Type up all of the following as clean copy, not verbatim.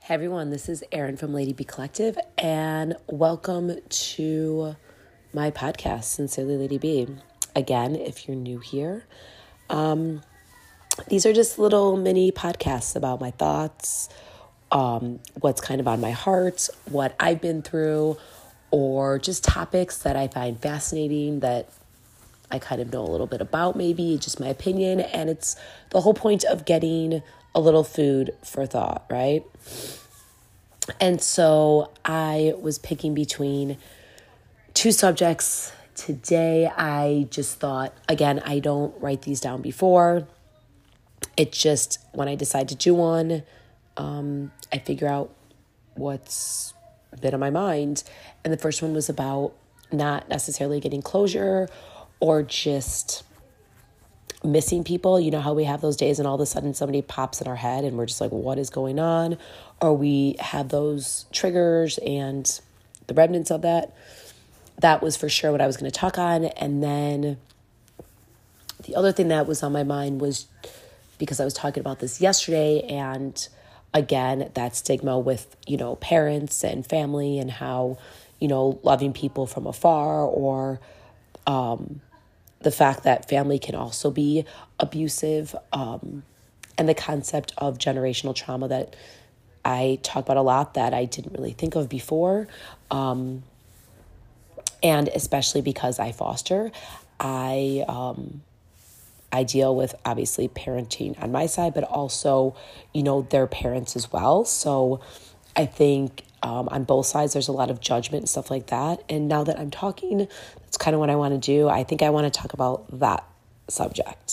Hey everyone, this is Erin from Lady B Collective, and welcome to my podcast, Sincerely Lady B. Again, if you're new here, these are just little mini podcasts about my thoughts, what's kind of on my heart, what I've been through, or just topics that I find fascinating that I kind of know a little bit about, maybe just my opinion, and it's the whole point of getting a little food for thought, right? And so I was picking between two subjects today. I just thought, again, I don't write these down before. It's just when I decide to do one, I figure out what's been on my mind. And the first one was about not necessarily getting closure or just missing people. You know how we have those days and all of a sudden somebody pops in our head and we're just like, what is going on? Or we have those triggers and the remnants of that. That was for sure what I was going to talk on. And then the other thing that was on my mind was because I was talking about this yesterday, and again, that stigma with, parents and family and how, loving people from afar, or the fact that family can also be abusive, and the concept of generational trauma that I talk about a lot that I didn't really think of before. And especially because I foster, I deal with obviously parenting on my side, but also, their parents as well. So I think on both sides, there's a lot of judgment and stuff like that. And now that I'm talking, that's kind of what I want to do. I think I want to talk about that subject.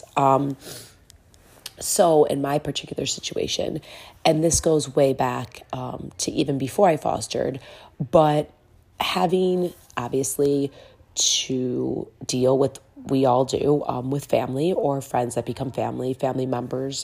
So in my particular situation, and this goes way back to even before I fostered, but having obviously to deal with, we all do, with family or friends that become family members,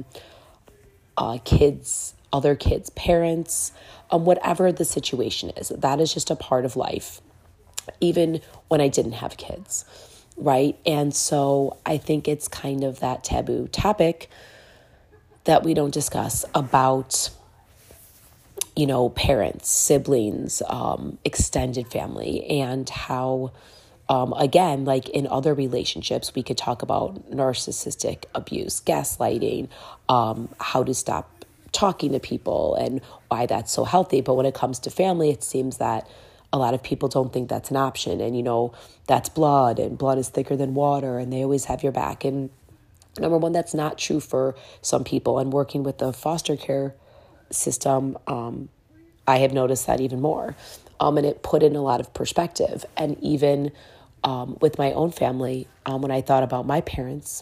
kids, other kids, parents, whatever the situation is. That is just a part of life, even when I didn't have kids, right? And so I think it's kind of that taboo topic that we don't discuss about, parents, siblings, extended family, and how, again, like in other relationships, we could talk about narcissistic abuse, gaslighting, how to stop talking to people and why that's so healthy. But when it comes to family, it seems that a lot of people don't think that's an option. And, that's blood, and blood is thicker than water, and they always have your back. And number one, that's not true for some people. And working with the foster care system, I have noticed that even more. And it put in a lot of perspective. And even with my own family, when I thought about my parents,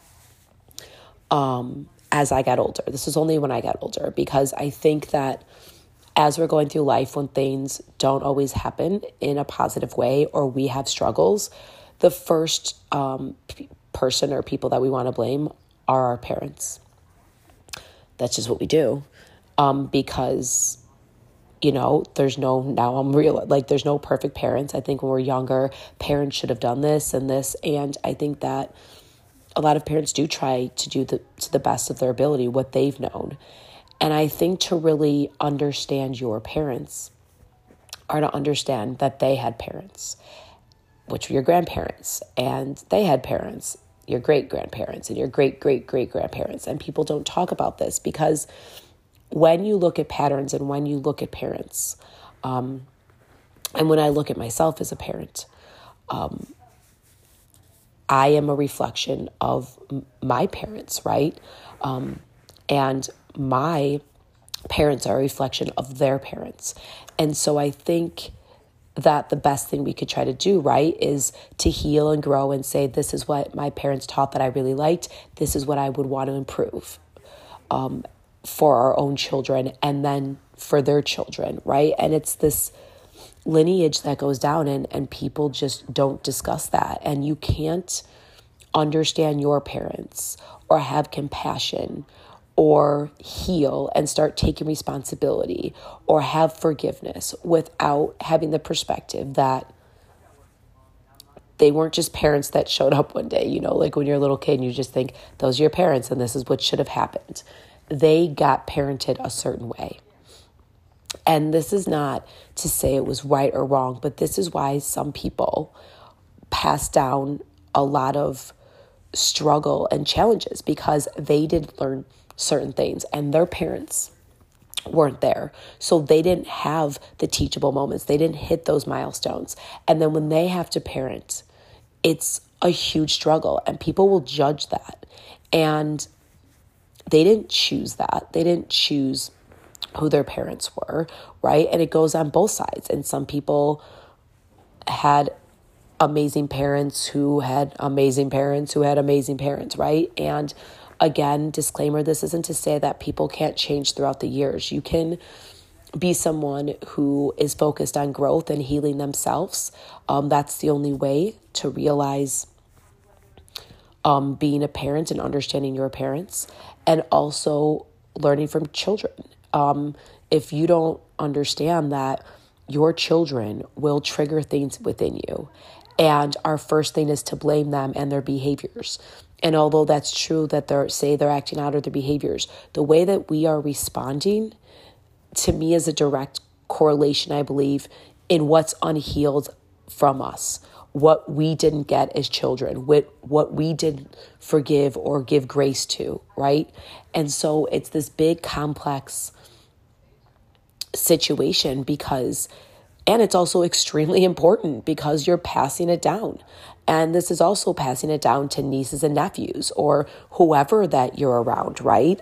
as I got older, this was only when I got older, because I think that as we're going through life, when things don't always happen in a positive way, or we have struggles, the first person or people that we want to blame are our parents. That's just what we do. Because, there's no perfect parents. I think when we're younger, parents should have done this and this. And I think that a lot of parents do try to do to the best of their ability what they've known. And I think to really understand your parents are to understand that they had parents, which were your grandparents, and they had parents, your great-grandparents, and your great-great-great-grandparents. And people don't talk about this because when you look at patterns and when you look at parents, and when I look at myself as a parent, I am a reflection of my parents, right? And my parents are a reflection of their parents. And so I think that the best thing we could try to do, right, is to heal and grow and say, this is what my parents taught that I really liked. This is what I would want to improve for our own children and then for their children, right? And it's this lineage that goes down, and people just don't discuss that. And you can't understand your parents or have compassion or heal and start taking responsibility or have forgiveness without having the perspective that they weren't just parents that showed up one day, like when you're a little kid and you just think those are your parents and this is what should have happened. They got parented a certain way. And this is not to say it was right or wrong, but this is why some people pass down a lot of struggle and challenges, because they didn't learn certain things and their parents weren't there. So they didn't have the teachable moments. They didn't hit those milestones. And then when they have to parent, it's a huge struggle, and people will judge that. And they didn't choose that. They didn't choose who their parents were, right? And it goes on both sides. And some people had amazing parents who had amazing parents who had amazing parents, right? And again, disclaimer, this isn't to say that people can't change throughout the years. You can be someone who is focused on growth and healing themselves. That's the only way to realize being a parent and understanding your parents, and also learning from children. If you don't understand that your children will trigger things within you, and our first thing is to blame them and their behaviors. And although that's true that they're acting out of their behaviors, the way that we are responding, to me, is a direct correlation, I believe, in what's unhealed from us, what we didn't get as children, what we didn't forgive or give grace to, right? And so it's this big, complex situation, and it's also extremely important because you're passing it down. And this is also passing it down to nieces and nephews or whoever that you're around, right?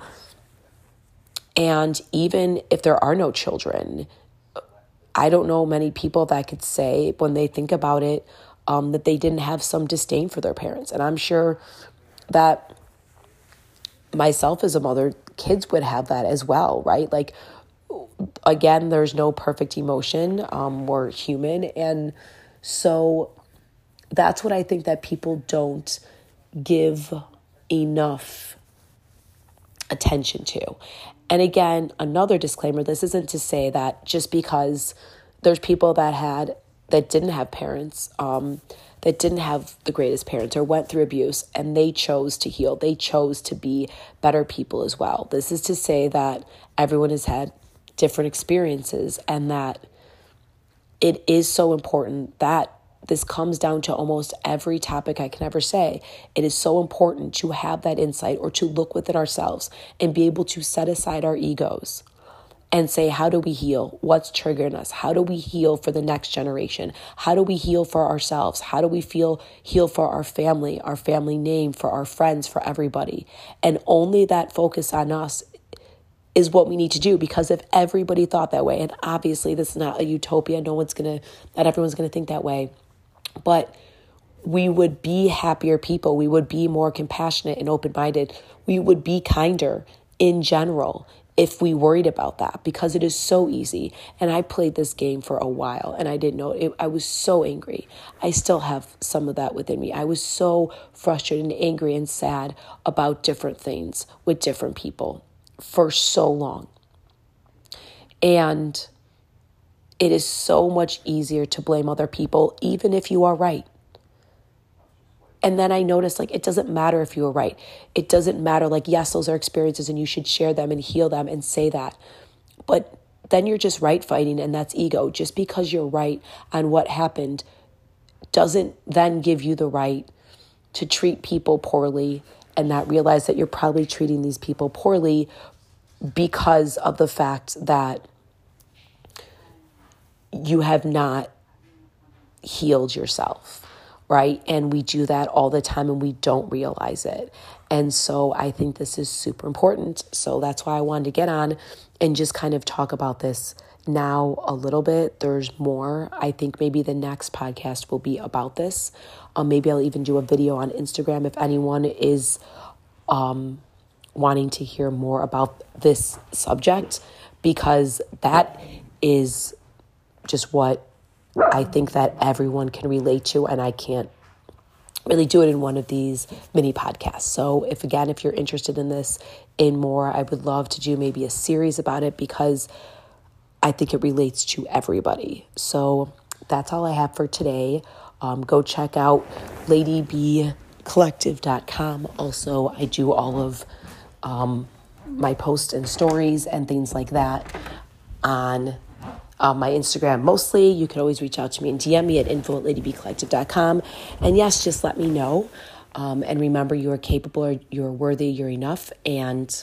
And even if there are no children, I don't know many people that could say, when they think about it, that they didn't have some disdain for their parents. And I'm sure that myself as a mother, kids would have that as well, right? Like, again, there's no perfect emotion. We're human. And so that's what I think that people don't give enough attention to. And again, another disclaimer, this isn't to say that just because there's people that didn't have parents, that didn't have the greatest parents or went through abuse, and they chose to heal. They chose to be better people as well. This is to say that everyone has had different experiences, and that it is so important that this comes down to almost every topic I can ever say. It is so important to have that insight, or to look within ourselves and be able to set aside our egos and say, how do we heal? What's triggering us? How do we heal for the next generation? How do we heal for ourselves? How do we heal for our family name, for our friends, for everybody? And only that focus on us is what we need to do, because if everybody thought that way, and obviously this is not a utopia, not everyone's going to think that way, but we would be happier people. We would be more compassionate and open-minded. We would be kinder in general if we worried about that, because it is so easy. And I played this game for a while and I didn't know it. I was so angry. I still have some of that within me. I was so frustrated and angry and sad about different things with different people for so long. And it is so much easier to blame other people, even if you are right. And then I noticed, it doesn't matter if you were right. It doesn't matter, yes, those are experiences and you should share them and heal them and say that. But then you're just right fighting, and that's ego. Just because you're right on what happened doesn't then give you the right to treat people poorly and not realize that you're probably treating these people poorly because of the fact that you have not healed yourself, right? And we do that all the time and we don't realize it. And so I think this is super important. So that's why I wanted to get on and just kind of talk about this now a little bit. There's more. I think maybe the next podcast will be about this. Maybe I'll even do a video on Instagram if anyone is wanting to hear more about this subject, because that is just what I think that everyone can relate to, and I can't really do it in one of these mini podcasts. So if you're interested in this in more, I would love to do maybe a series about it, because I think it relates to everybody. So that's all I have for today. Go check out ladybcollective.com. Also, I do all of my posts and stories and things like that on my Instagram mostly. You can always reach out to me and DM me at info@ladybcollective.com. And yes, just let me know. And remember, you are capable, you're worthy, you're enough. And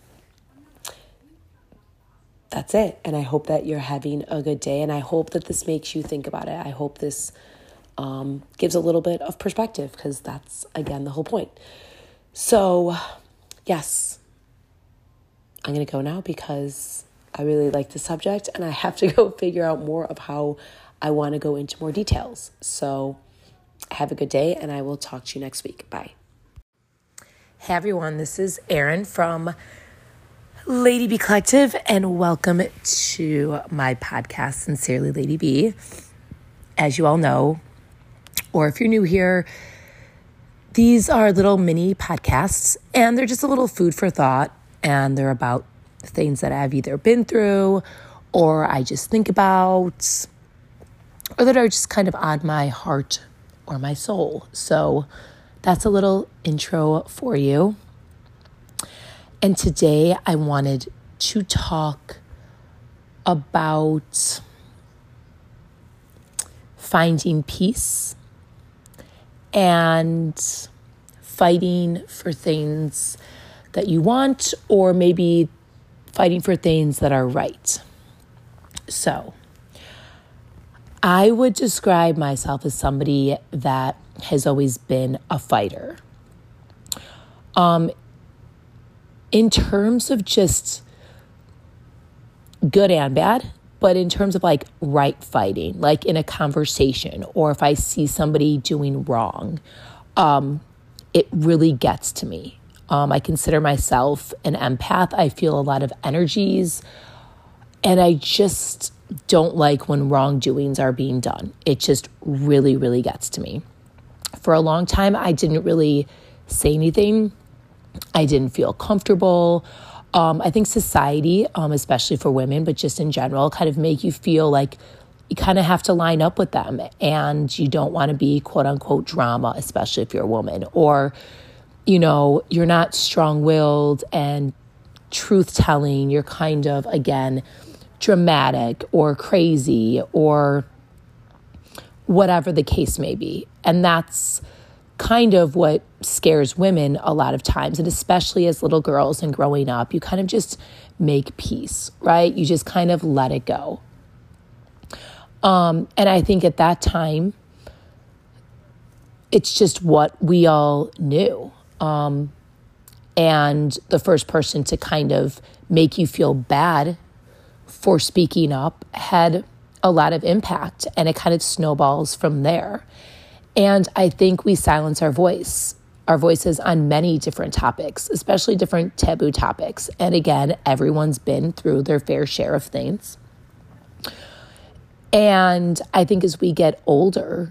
that's it. And I hope that you're having a good day. And I hope that this makes you think about it. I hope this gives a little bit of perspective, because that's, again, the whole point. So, yes, I'm going to go now because I really like the subject and I have to go figure out more of how I want to go into more details. So have a good day and I will talk to you next week. Bye. Hey everyone, this is Erin from Lady B Collective and welcome to my podcast, Sincerely Lady B. As you all know, or if you're new here, these are little mini podcasts and they're just a little food for thought, and they're about things that I've either been through or I just think about or that are just kind of on my heart or my soul. So that's a little intro for you. And today I wanted to talk about finding peace and fighting for things that you want, or maybe fighting for things that are right. So I would describe myself as somebody that has always been a fighter. In terms of just good and bad, but in terms of like right fighting, like in a conversation, or if I see somebody doing wrong, it really gets to me. I consider myself an empath. I feel a lot of energies, and I just don't like when wrongdoings are being done. It just really, really gets to me. For a long time, I didn't really say anything. I didn't feel comfortable. I think society, especially for women, but just in general, kind of make you feel like you kind of have to line up with them, and you don't want to be quote unquote drama, especially if you're a woman, or you know, you're not strong-willed and truth-telling. You're kind of, again, dramatic or crazy or whatever the case may be. And that's kind of what scares women a lot of times. And especially as little girls and growing up, you kind of just make peace, right? You just kind of let it go. And I think at that time, it's just what we all knew. And the first person to kind of make you feel bad for speaking up had a lot of impact, and it kind of snowballs from there. And I think we silence our voices on many different topics, especially different taboo topics. And again, everyone's been through their fair share of things. And I think as we get older,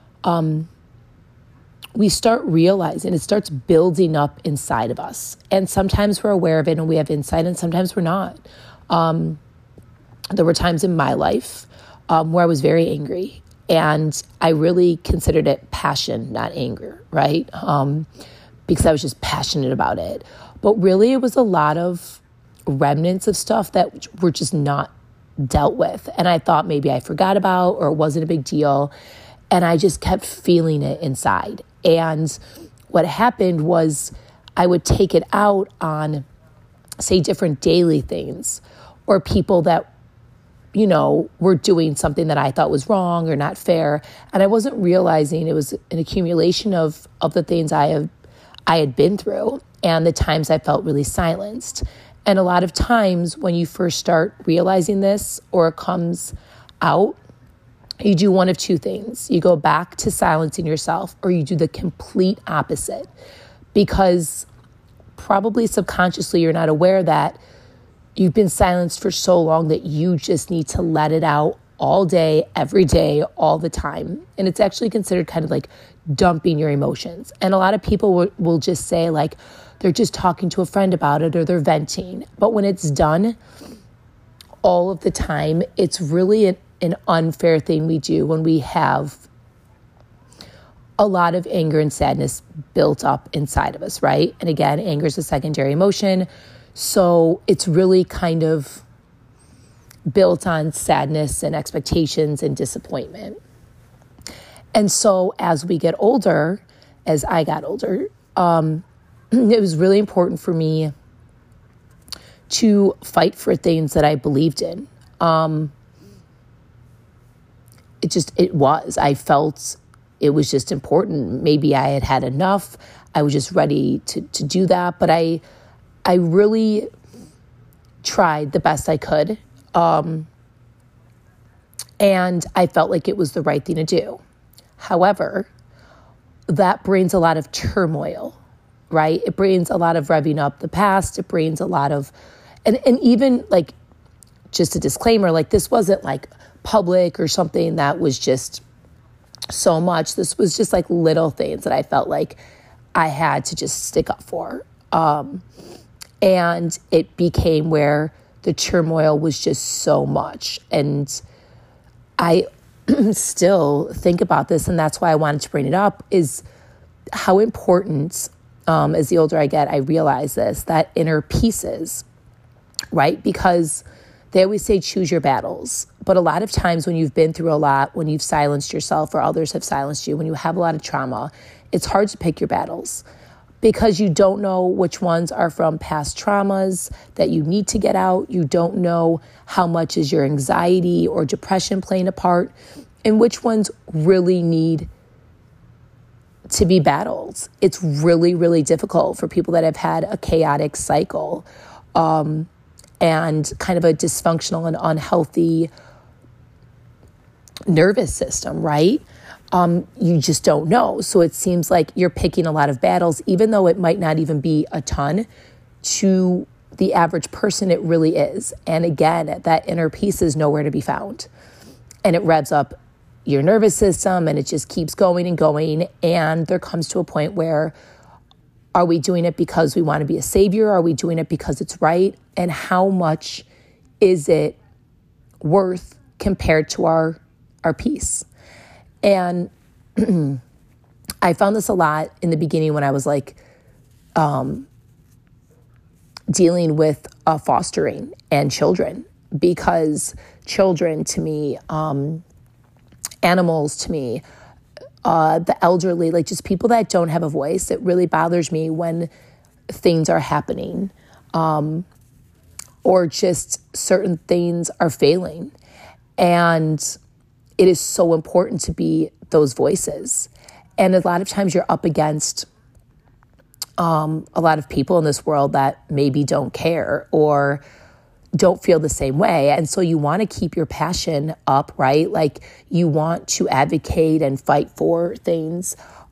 we start realizing, it starts building up inside of us. And sometimes we're aware of it and we have insight, and sometimes we're not. There were times in my life where I was very angry, and I really considered it passion, not anger, right? Because I was just passionate about it. But really it was a lot of remnants of stuff that were just not dealt with. And I thought maybe I forgot about, or it wasn't a big deal. And I just kept feeling it inside. And what happened was I would take it out on, say, different daily things, or people that, you know, were doing something that I thought was wrong or not fair. And I wasn't realizing it was an accumulation of the things I had been through and the times I felt really silenced. And a lot of times when you first start realizing this, or it comes out, you do one of two things. You go back to silencing yourself, or you do the complete opposite, because probably subconsciously you're not aware that you've been silenced for so long that you just need to let it out all day, every day, all the time. And it's actually considered kind of like dumping your emotions. And a lot of people will just say like they're just talking to a friend about it, or they're venting. But when it's done all of the time, it's really an unfair thing we do when we have a lot of anger and sadness built up inside of us, right? And again, anger is a secondary emotion. So it's really kind of built on sadness and expectations and disappointment. And so as we get older, as I got older, it was really important for me to fight for things that I believed in. I felt it was just important. Maybe I had had enough. I was just ready to do that. But I really tried the best I could. And I felt like it was the right thing to do. However, that brings a lot of turmoil, right? It brings a lot of revving up the past. It brings a lot of, and even like, just a disclaimer, like this wasn't like public or something that was just so much. This was just like little things that I felt like I had to just stick up for. And it became where the turmoil was just so much. And I still think about this, and that's why I wanted to bring it up, is how important, as the older I get, I realize this, that inner peace is, right? Because they always say choose your battles. But a lot of times when you've been through a lot, when you've silenced yourself or others have silenced you, when you have a lot of trauma, it's hard to pick your battles because you don't know which ones are from past traumas that you need to get out. You don't know how much is your anxiety or depression playing a part, and which ones really need to be battled. It's really, really difficult for people that have had a chaotic cycle and kind of a dysfunctional and unhealthy nervous system, right? You just don't know. So it seems like you're picking a lot of battles, even though it might not even be a ton. To the average person, it really is. And again, that inner peace is nowhere to be found. And it revs up your nervous system and it just keeps going and going. And there comes to a point where, are we doing it because we want to be a savior? Are we doing it because it's right? And how much is it worth compared to our peace? And I found this a lot in the beginning when I was like dealing with fostering and children, because children to me, animals to me, the elderly, like just people that don't have a voice, it really bothers me when things are happening or just certain things are failing. And it is so important to be those voices. And a lot of times you're up against a lot of people in this world that maybe don't care or don't feel the same way. And so you want to keep your passion up, right? Like you want to advocate and fight for things.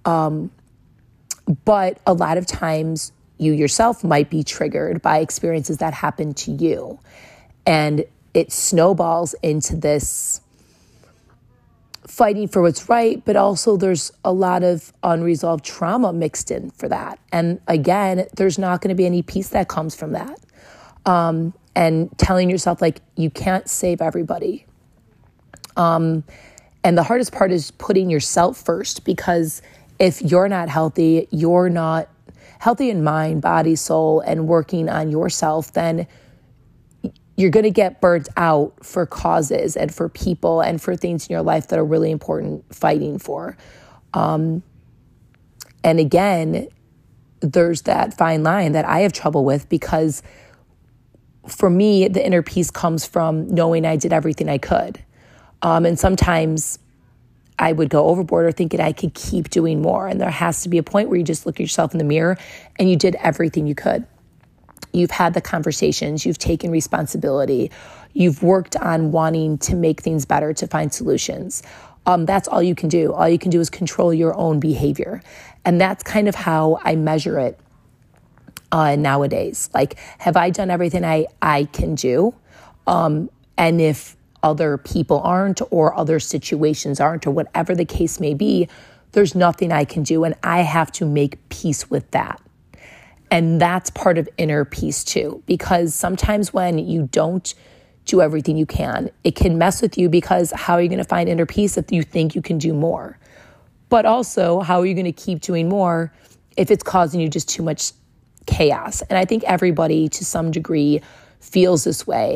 But a lot of times you yourself might be triggered by experiences that happen to you. And it snowballs into this fighting for what's right, but also there's a lot of unresolved trauma mixed in for that. And again, there's not going to be any peace that comes from that. And telling yourself like you can't save everybody. And the hardest part is putting yourself first, because if you're not healthy, you're not healthy in mind, body, soul, and working on yourself, then you're going to get burnt out for causes and for people and for things in your life that are really important fighting for. And again, there's that fine line that I have trouble with, because for me, the inner peace comes from knowing I did everything I could. And sometimes I would go overboard or thinking I could keep doing more. And there has to be a point where you just look at yourself in the mirror and you did everything you could. You've had the conversations, you've taken responsibility, you've worked on wanting to make things better, to find solutions. That's all you can do. All you can do is control your own behavior. And that's kind of how I measure it nowadays. Like, have I done everything I can do? And if other people aren't, or other situations aren't, or whatever the case may be, there's nothing I can do. And I have to make peace with that. And that's part of inner peace too, because sometimes when you don't do everything you can, it can mess with you, because how are you going to find inner peace if you think you can do more? But also, how are you going to keep doing more if it's causing you just too much chaos? And I think everybody to some degree feels this way.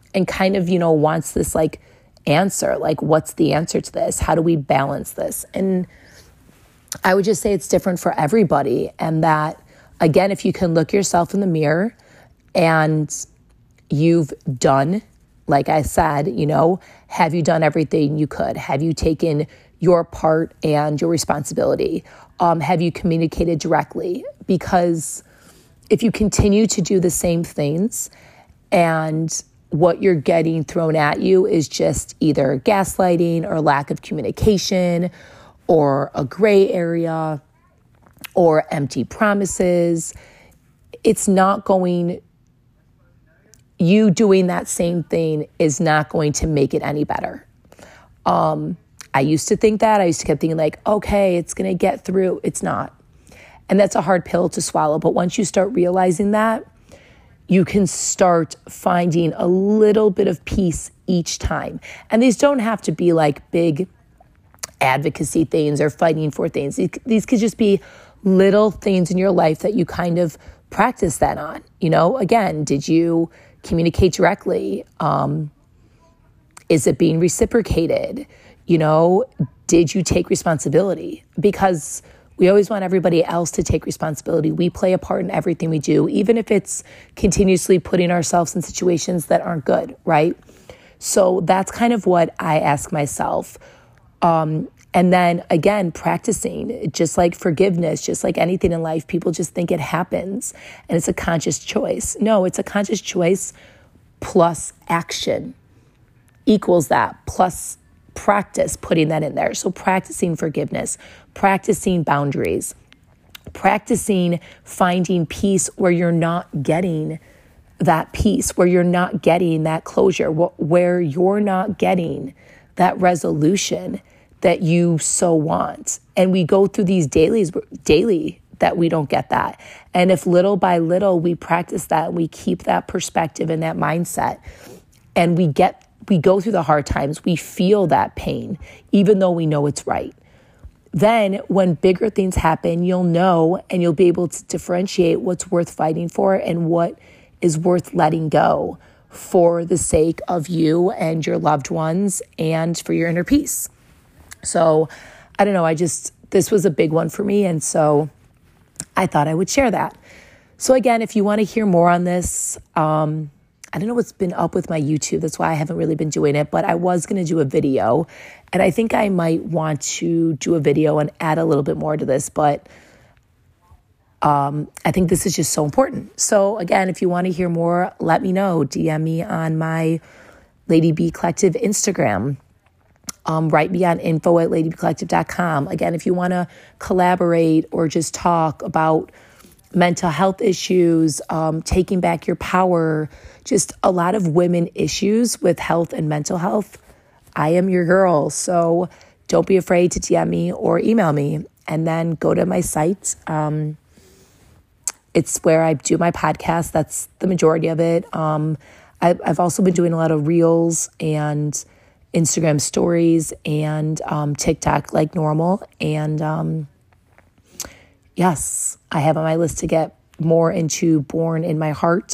and kind of, wants this like answer, like what's the answer to this? How do we balance this? And I would just say it's different for everybody. And that, again, if you can look yourself in the mirror and you've done, like I said, have you done everything you could? Have you taken your part and your responsibility? Have you communicated directly? Because if you continue to do the same things and what you're getting thrown at you is just either gaslighting or lack of communication or a gray area or empty promises, you doing that same thing is not going to make it any better. I used to think that. I used to keep thinking like, okay, it's going to get through. It's not. And that's a hard pill to swallow. But once you start realizing that, you can start finding a little bit of peace each time. And these don't have to be like big advocacy things or fighting for things. These could just be little things in your life that you kind of practice that on. Again, did you communicate directly? Is it being reciprocated? Did you take responsibility? Because we always want everybody else to take responsibility. We play a part in everything we do, even if it's continuously putting ourselves in situations that aren't good, right? So that's kind of what I ask myself. And then again, practicing, just like forgiveness, just like anything in life, people just think it happens and it's a conscious choice. No, it's a conscious choice plus action equals that, plus practice putting that in there. So practicing forgiveness, practicing boundaries, practicing finding peace where you're not getting that peace, where you're not getting that closure, where you're not getting that resolution that you so want. And we go through these daily that we don't get that. And if little by little we practice that, we keep that perspective and that mindset, and we go through the hard times, we feel that pain, even though we know it's right. Then when bigger things happen, you'll know and you'll be able to differentiate what's worth fighting for and what is worth letting go for the sake of you and your loved ones and for your inner peace. So I don't know, this was a big one for me. And so I thought I would share that. So again, if you want to hear more on this, I don't know what's been up with my YouTube. That's why I haven't really been doing it, but I was going to do a video, and I think I might want to do a video and add a little bit more to this, but I think this is just so important. So again, if you want to hear more, let me know. DM me on my Lady B Collective Instagram. Write me on info@ladybcollective.com. Again, if you want to collaborate or just talk about mental health issues, taking back your power, just a lot of women issues with health and mental health, I am your girl. So don't be afraid to DM me or email me. And then go to my site. It's where I do my podcast. That's the majority of it. I've also been doing a lot of reels and Instagram stories and TikTok like normal. And yes, I have on my list to get more into Born in My Heart.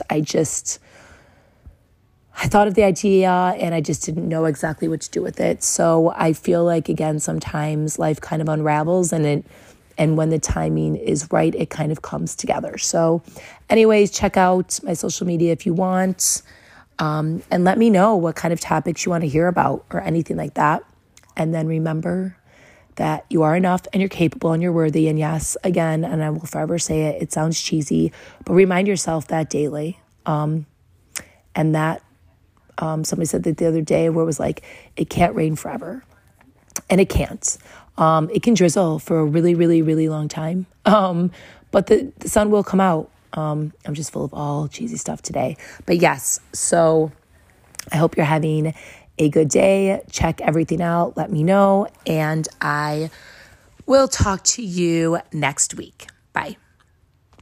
I thought of the idea and I just didn't know exactly what to do with it. So I feel like, again, sometimes life kind of unravels and when the timing is right, it kind of comes together. So anyways, check out my social media if you want, and let me know what kind of topics you want to hear about or anything like that. And then remember that you are enough and you're capable and you're worthy. And yes, again, and I will forever say it, it sounds cheesy, but remind yourself that daily. And that somebody said that the other day where it was like, it can't rain forever. And it can't. It can drizzle for a really, really, really long time. But the sun will come out. I'm just full of all cheesy stuff today. But yes, so I hope you're having a good day. Check everything out. Let me know. And I will talk to you next week. Bye.